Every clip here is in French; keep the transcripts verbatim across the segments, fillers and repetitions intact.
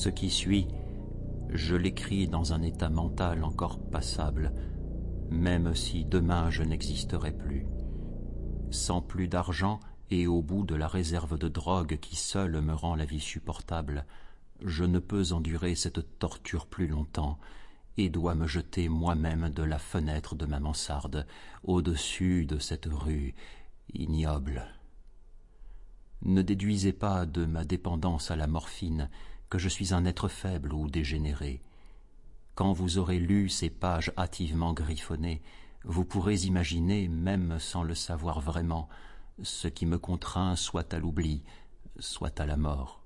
Ce qui suit, je l'écris dans un état mental encore passable, même si demain je n'existerai plus. Sans plus d'argent et au bout de la réserve de drogue qui seule me rend la vie supportable, je ne peux endurer cette torture plus longtemps et dois me jeter moi-même de la fenêtre de ma mansarde au-dessus de cette rue ignoble. Ne déduisez pas de ma dépendance à la morphine que je suis un être faible ou dégénéré. Quand vous aurez lu ces pages hâtivement griffonnées, vous pourrez imaginer, même sans le savoir vraiment, ce qui me contraint soit à l'oubli, soit à la mort.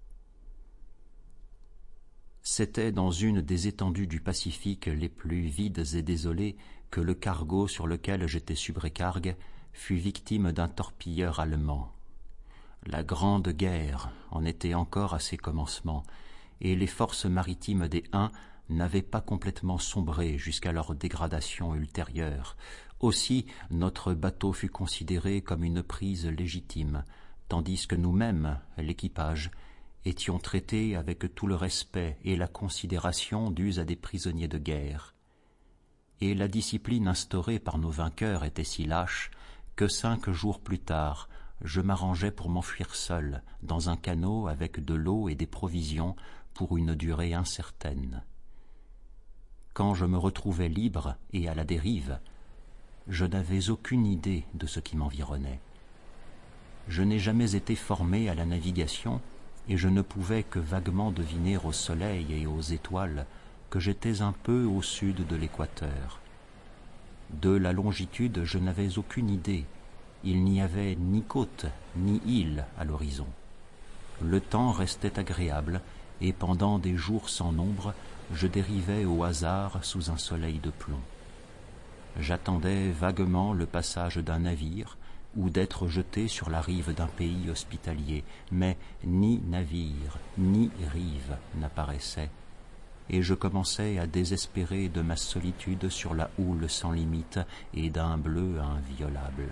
C'était dans une des étendues du Pacifique les plus vides et désolées que le cargo sur lequel j'étais subrécargue fut victime d'un torpilleur allemand. La Grande Guerre en était encore à ses commencements, et les forces maritimes des Huns n'avaient pas complètement sombré jusqu'à leur dégradation ultérieure. Aussi notre bateau fut considéré comme une prise légitime, tandis que nous-mêmes, l'équipage, étions traités avec tout le respect et la considération dus à des prisonniers de guerre. Et la discipline instaurée par nos vainqueurs était si lâche que cinq jours plus tard, je m'arrangeais pour m'enfuir seul dans un canot avec de l'eau et des provisions pour une durée incertaine. Quand je me retrouvais libre et à la dérive, je n'avais aucune idée de ce qui m'environnait. Je n'ai jamais été formé à la navigation et je ne pouvais que vaguement deviner au soleil et aux étoiles que j'étais un peu au sud de l'équateur. De la longitude, je n'avais aucune idée. Il n'y avait ni côte ni île à l'horizon. Le temps restait agréable et pendant des jours sans nombre, je dérivais au hasard sous un soleil de plomb. J'attendais vaguement le passage d'un navire ou d'être jeté sur la rive d'un pays hospitalier, mais ni navire ni rive n'apparaissaient, et je commençais à désespérer de ma solitude sur la houle sans limite et d'un bleu inviolable.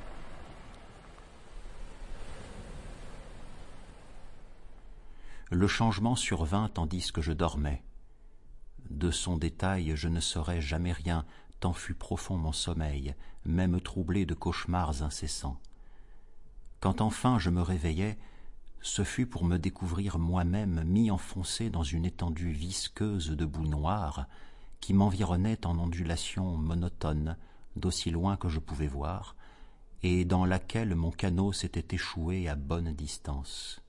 Le changement survint tandis que je dormais. De son détail je ne saurais jamais rien, tant fut profond mon sommeil, même troublé de cauchemars incessants. Quand enfin je me réveillai, ce fut pour me découvrir moi-même mi-enfoncé dans une étendue visqueuse de boue noire qui m'environnait en ondulations monotones, d'aussi loin que je pouvais voir, et dans laquelle mon canot s'était échoué à bonne distance.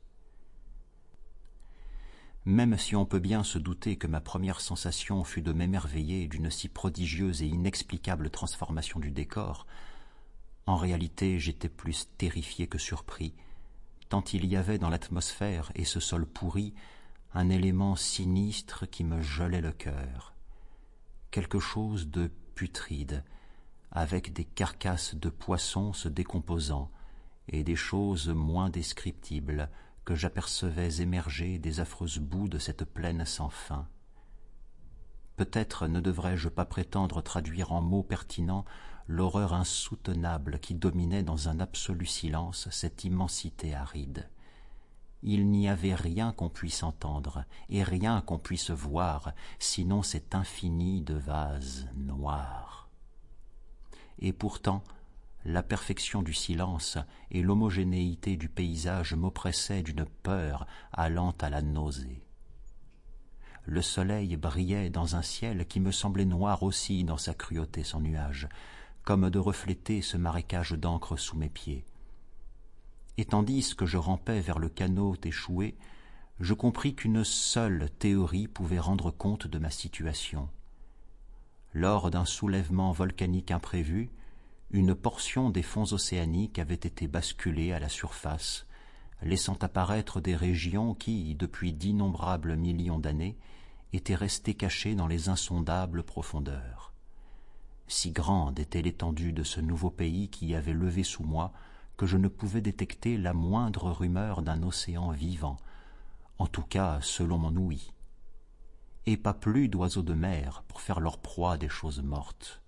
Même si on peut bien se douter que ma première sensation fut de m'émerveiller d'une si prodigieuse et inexplicable transformation du décor, en réalité j'étais plus terrifié que surpris, tant il y avait dans l'atmosphère et ce sol pourri un élément sinistre qui me gelait le cœur. Quelque chose de putride, avec des carcasses de poissons se décomposant et des choses moins descriptibles que j'apercevais émerger des affreuses boues de cette plaine sans fin. Peut-être ne devrais-je pas prétendre traduire en mots pertinents l'horreur insoutenable qui dominait dans un absolu silence cette immensité aride. Il n'y avait rien qu'on puisse entendre et rien qu'on puisse voir, sinon cet infini de vases noirs. Et pourtant, la perfection du silence et l'homogénéité du paysage m'oppressaient d'une peur allant à la nausée. Le soleil brillait dans un ciel qui me semblait noir aussi dans sa cruauté sans nuages, comme de refléter ce marécage d'encre sous mes pieds. Et tandis que je rampais vers le canot échoué, je compris qu'une seule théorie pouvait rendre compte de ma situation. Lors d'un soulèvement volcanique imprévu, une portion des fonds océaniques avait été basculée à la surface, laissant apparaître des régions qui, depuis d'innombrables millions d'années, étaient restées cachées dans les insondables profondeurs. Si grande était l'étendue de ce nouveau pays qui avait levé sous moi que je ne pouvais détecter la moindre rumeur d'un océan vivant, en tout cas selon mon ouïe, et pas plus d'oiseaux de mer pour faire leur proie des choses mortes.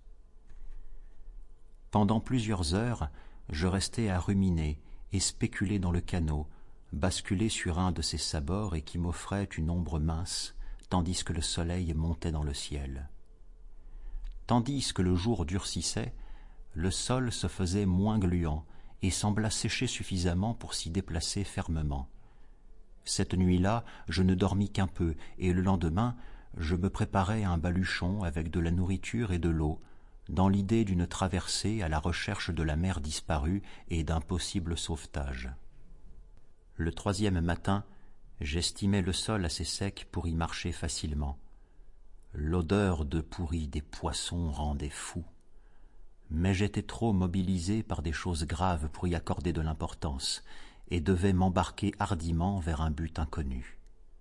Pendant plusieurs heures, je restai à ruminer et spéculer dans le canot, basculé sur un de ses sabords et qui m'offrait une ombre mince, tandis que le soleil montait dans le ciel. Tandis que le jour durcissait, le sol se faisait moins gluant et sembla sécher suffisamment pour s'y déplacer fermement. Cette nuit-là, je ne dormis qu'un peu, et le lendemain, je me préparai un baluchon avec de la nourriture et de l'eau, dans l'idée d'une traversée à la recherche de la mère disparue et d'un possible sauvetage. Le troisième matin, j'estimais le sol assez sec pour y marcher facilement. L'odeur de pourri des poissons rendait fou. Mais j'étais trop mobilisé par des choses graves pour y accorder de l'importance, et devais m'embarquer hardiment vers un but inconnu.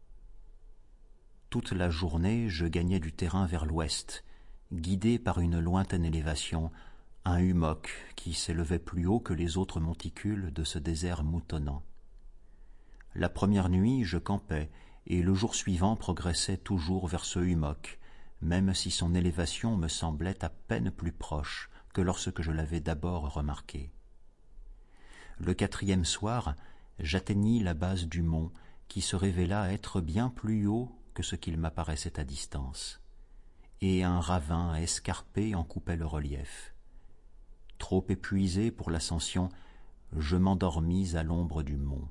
Toute la journée, je gagnais du terrain vers l'ouest, guidé par une lointaine élévation, un hummock qui s'élevait plus haut que les autres monticules de ce désert moutonnant. La première nuit, je campais, et le jour suivant progressais toujours vers ce hummock, même si son élévation me semblait à peine plus proche que lorsque je l'avais d'abord remarqué. Le quatrième soir, j'atteignis la base du mont, qui se révéla être bien plus haut que ce qu'il m'apparaissait à distance, et un ravin escarpé en coupait le relief. Trop épuisé pour l'ascension, je m'endormis à l'ombre du mont.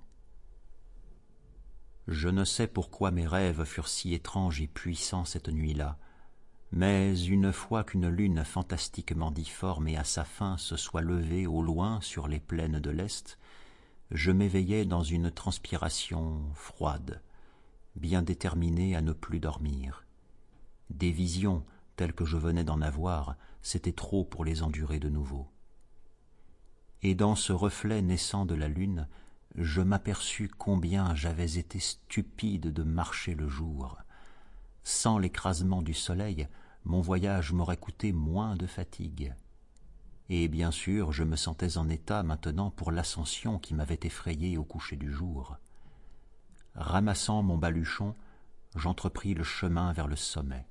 Je ne sais pourquoi mes rêves furent si étranges et puissants cette nuit-là, mais une fois qu'une lune fantastiquement difforme et à sa fin se soit levée au loin sur les plaines de l'Est, je m'éveillai dans une transpiration froide, bien déterminé à ne plus dormir. Des visions, telles que je venais d'en avoir, c'était trop pour les endurer de nouveau. Et dans ce reflet naissant de la lune, je m'aperçus combien j'avais été stupide de marcher le jour. Sans l'écrasement du soleil, mon voyage m'aurait coûté moins de fatigue. Et bien sûr, je me sentais en état maintenant pour l'ascension qui m'avait effrayé au coucher du jour. Ramassant mon baluchon, j'entrepris le chemin vers le sommet.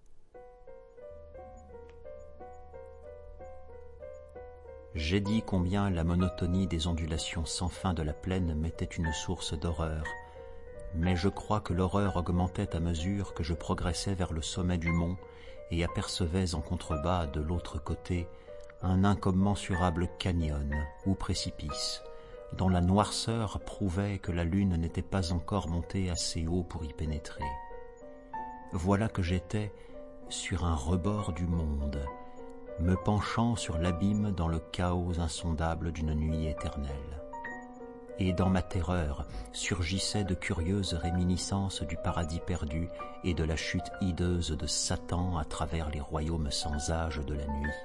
J'ai dit combien la monotonie des ondulations sans fin de la plaine m'était une source d'horreur, mais je crois que l'horreur augmentait à mesure que je progressais vers le sommet du mont et apercevais en contrebas, de l'autre côté, un incommensurable canyon ou précipice, dont la noirceur prouvait que la lune n'était pas encore montée assez haut pour y pénétrer. Voilà que j'étais sur un rebord du monde, me penchant sur l'abîme dans le chaos insondable d'une nuit éternelle. Et dans ma terreur surgissaient de curieuses réminiscences du paradis perdu et de la chute hideuse de Satan à travers les royaumes sans âge de la nuit.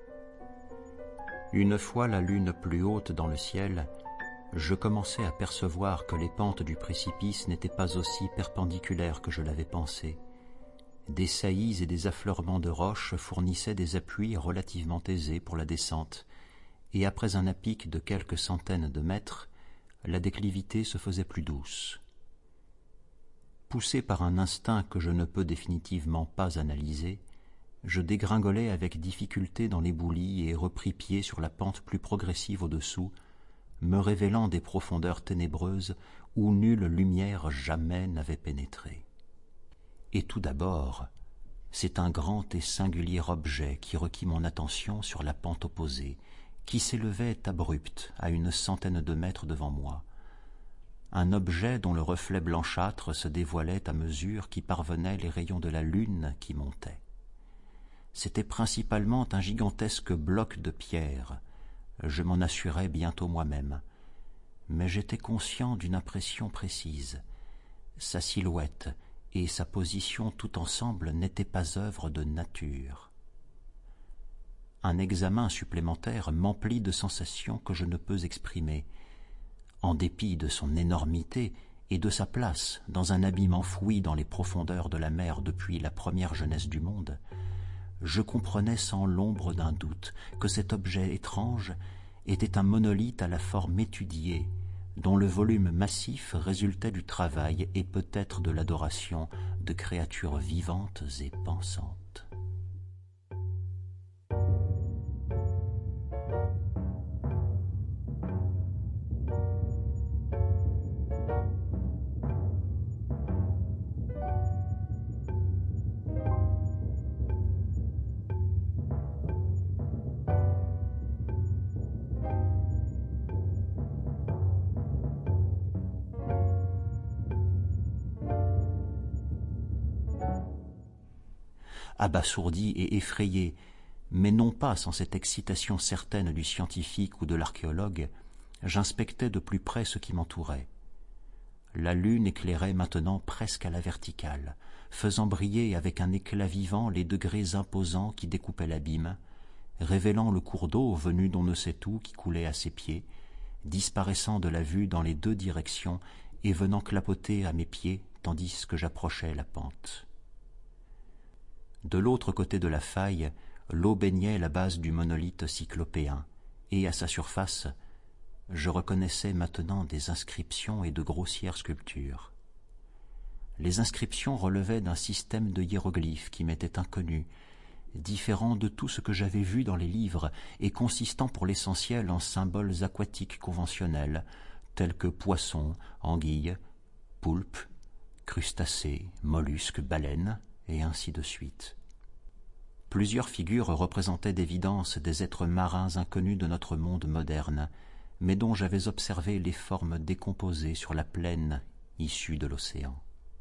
Une fois la lune plus haute dans le ciel, je commençais à percevoir que les pentes du précipice n'étaient pas aussi perpendiculaires que je l'avais pensé. Des saillies et des affleurements de roches fournissaient des appuis relativement aisés pour la descente, et après un à-pic de quelques centaines de mètres, la déclivité se faisait plus douce. Poussé par un instinct que je ne peux définitivement pas analyser, je dégringolai avec difficulté dans l'éboulis et repris pied sur la pente plus progressive au-dessous, me révélant des profondeurs ténébreuses où nulle lumière jamais n'avait pénétré. Et tout d'abord, c'est un grand et singulier objet qui requit mon attention sur la pente opposée, qui s'élevait abrupte à une centaine de mètres devant moi. Un objet dont le reflet blanchâtre se dévoilait à mesure qu'y parvenaient les rayons de la lune qui montaient. C'était principalement un gigantesque bloc de pierre. Je m'en assurais bientôt moi-même, mais j'étais conscient d'une impression précise. Sa silhouette et sa position tout ensemble n'étaient pas œuvre de nature. Un examen supplémentaire m'emplit de sensations que je ne peux exprimer. En dépit de son énormité et de sa place dans un abîme enfoui dans les profondeurs de la mer depuis la première jeunesse du monde, je comprenais sans l'ombre d'un doute que cet objet étrange était un monolithe à la forme étudiée, dont le volume massif résultait du travail et peut-être de l'adoration de créatures vivantes et pensantes. abasourdi et effrayé, mais non pas sans cette excitation certaine du scientifique ou de l'archéologue, j'inspectais de plus près ce qui m'entourait. La lune éclairait maintenant presque à la verticale, faisant briller avec un éclat vivant les degrés imposants qui découpaient l'abîme, révélant le cours d'eau venu d'on ne sait où qui coulait à ses pieds, disparaissant de la vue dans les deux directions et venant clapoter à mes pieds tandis que j'approchais la pente. De l'autre côté de la faille, l'eau baignait la base du monolithe cyclopéen, et à sa surface, je reconnaissais maintenant des inscriptions et de grossières sculptures. Les inscriptions relevaient d'un système de hiéroglyphes qui m'était inconnu, différent de tout ce que j'avais vu dans les livres et consistant pour l'essentiel en symboles aquatiques conventionnels, tels que poissons, anguilles, poulpes, crustacés, mollusques, baleines, et ainsi de suite. Plusieurs figures représentaient d'évidence des êtres marins inconnus de notre monde moderne, mais dont j'avais observé les formes décomposées sur la plaine issue de l'océan.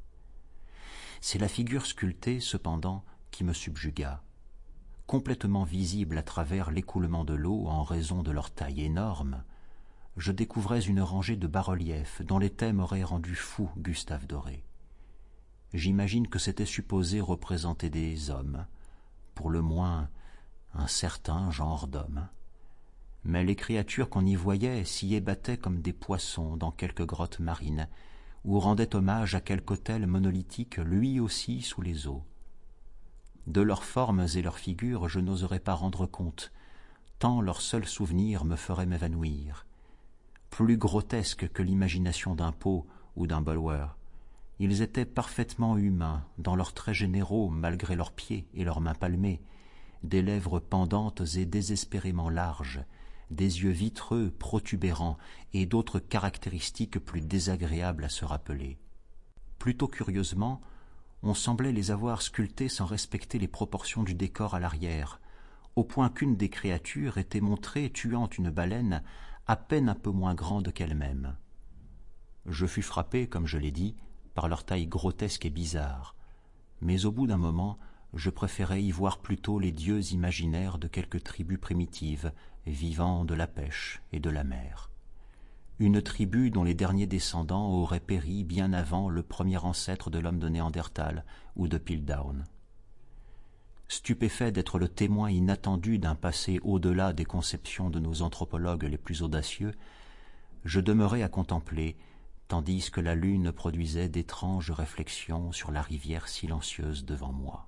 C'est la figure sculptée, cependant, qui me subjugua. Complètement visible à travers l'écoulement de l'eau en raison de leur taille énorme, je découvrais une rangée de bas-reliefs dont les thèmes auraient rendu fou Gustave Doré. J'imagine que c'était supposé représenter des hommes, pour le moins un certain genre d'hommes. Mais les créatures qu'on y voyait s'y ébattaient comme des poissons dans quelque grotte marine, ou rendaient hommage à quelque autel monolithique lui aussi sous les eaux. De leurs formes et leurs figures je n'oserais pas rendre compte, tant leur seul souvenir me ferait m'évanouir. Plus grotesques que l'imagination d'un Poe ou d'un Bulwer, ils étaient parfaitement humains dans leurs traits généraux malgré leurs pieds et leurs mains palmées, des lèvres pendantes et désespérément larges, des yeux vitreux protubérants et d'autres caractéristiques plus désagréables à se rappeler. Plutôt curieusement, on semblait les avoir sculptés sans respecter les proportions du décor à l'arrière, au point qu'une des créatures était montrée tuant une baleine à peine un peu moins grande qu'elle-même. Je fus frappé, comme je l'ai dit, par leur taille grotesque et bizarre, mais au bout d'un moment, je préférais y voir plutôt les dieux imaginaires de quelques tribus primitives, vivant de la pêche et de la mer. Une tribu dont les derniers descendants auraient péri bien avant le premier ancêtre de l'homme de Néandertal ou de Piltdown. Stupéfait d'être le témoin inattendu d'un passé au-delà des conceptions de nos anthropologues les plus audacieux, je demeurai à contempler, tandis que la lune produisait d'étranges réflexions sur la rivière silencieuse devant moi.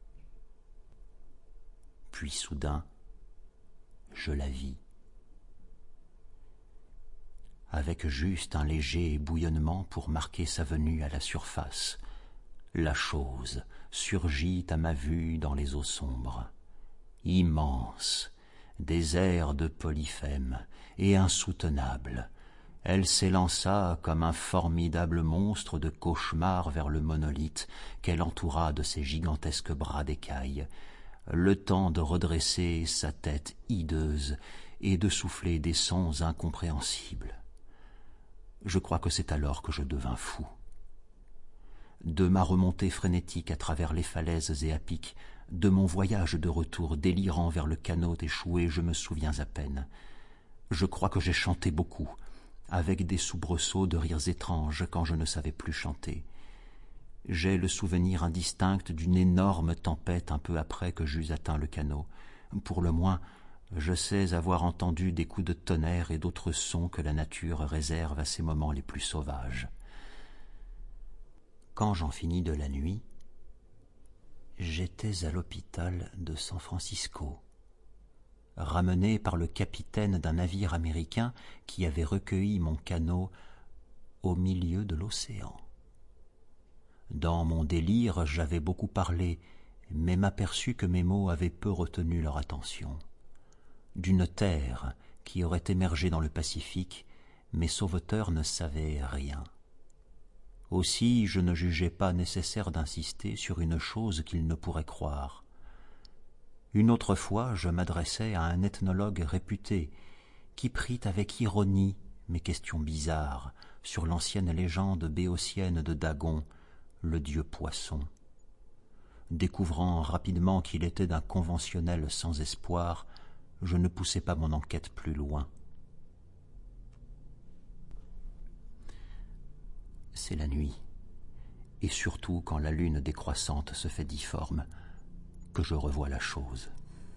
Puis soudain, je la vis. Avec juste un léger bouillonnement pour marquer sa venue à la surface, la chose surgit à ma vue dans les eaux sombres, immense, désert de Polyphème et insoutenable. Elle s'élança comme un formidable monstre de cauchemar vers le monolithe qu'elle entoura de ses gigantesques bras d'écaille, le temps de redresser sa tête hideuse et de souffler des sons incompréhensibles. Je crois que c'est alors que je devins fou. De ma remontée frénétique à travers les falaises et à pic, de mon voyage de retour délirant vers le canot échoué, je me souviens à peine. Je crois que j'ai chanté beaucoup, avec des soubresauts de rires étranges quand je ne savais plus chanter. J'ai le souvenir indistinct d'une énorme tempête un peu après que j'eus atteint le canot. Pour le moins, je sais avoir entendu des coups de tonnerre et d'autres sons que la nature réserve à ses moments les plus sauvages. Quand j'en finis de la nuit, j'étais à l'hôpital de San Francisco, ramené par le capitaine d'un navire américain qui avait recueilli mon canot au milieu de l'océan. Dans mon délire, j'avais beaucoup parlé, mais m'aperçus que mes mots avaient peu retenu leur attention. D'une terre qui aurait émergé dans le Pacifique, mes sauveteurs ne savaient rien. Aussi, je ne jugeais pas nécessaire d'insister sur une chose qu'ils ne pourraient croire. Une autre fois, je m'adressai à un ethnologue réputé, qui prit avec ironie mes questions bizarres sur l'ancienne légende béotienne de Dagon, le dieu poisson. découvrant rapidement qu'il était d'un conventionnel sans espoir, je ne poussai pas mon enquête plus loin. C'est la nuit, et surtout quand la lune décroissante se fait difforme, que je revois la chose.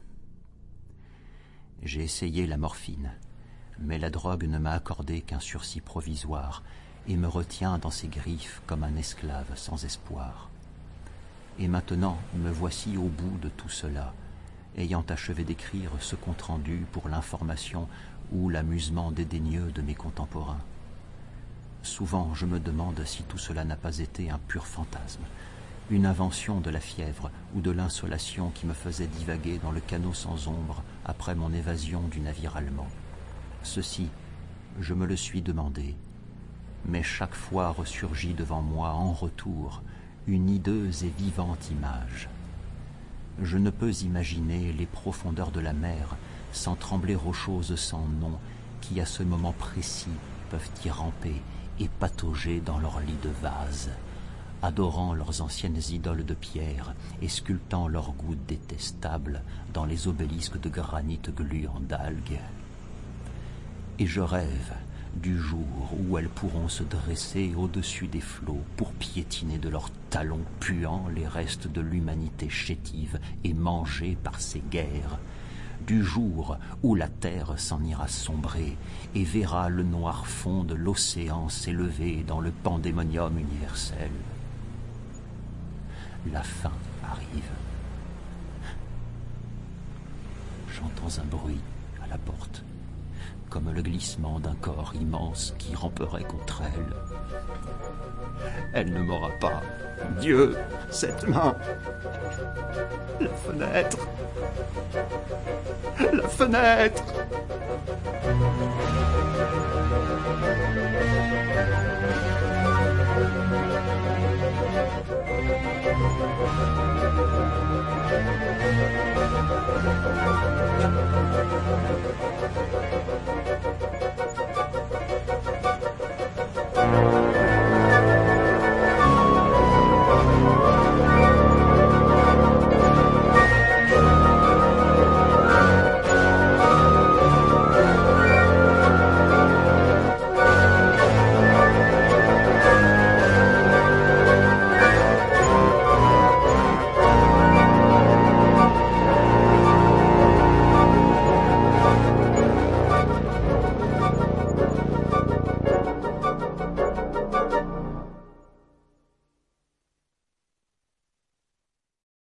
J'ai essayé la morphine, mais la drogue ne m'a accordé qu'un sursis provisoire et me retient dans ses griffes comme un esclave sans espoir. Et maintenant me voici au bout de tout cela, ayant achevé d'écrire ce compte-rendu pour l'information ou l'amusement dédaigneux de mes contemporains. Souvent je me demande si tout cela n'a pas été un pur fantasme, une invention de la fièvre ou de l'insolation qui me faisait divaguer dans le canot sans ombre après mon évasion du navire allemand. Ceci, je me le suis demandé, mais chaque fois ressurgit devant moi en retour une hideuse et vivante image. Je ne peux imaginer les profondeurs de la mer sans trembler aux choses sans nom qui à ce moment précis peuvent y ramper et patauger dans leur lit de vase, adorant leurs anciennes idoles de pierre et sculptant leurs goûts détestables dans les obélisques de granit gluant d'algues. Et je rêve du jour où elles pourront se dresser au-dessus des flots pour piétiner de leurs talons puants les restes de l'humanité chétive et mangée par ces guerres, du jour où la terre s'en ira sombrer et verra le noir fond de l'océan s'élever dans le pandémonium universel. La fin arrive. J'entends un bruit à la porte, comme le glissement d'un corps immense qui ramperait contre elle. Elle ne m'aura pas. Dieu, cette main. La fenêtre. La fenêtre.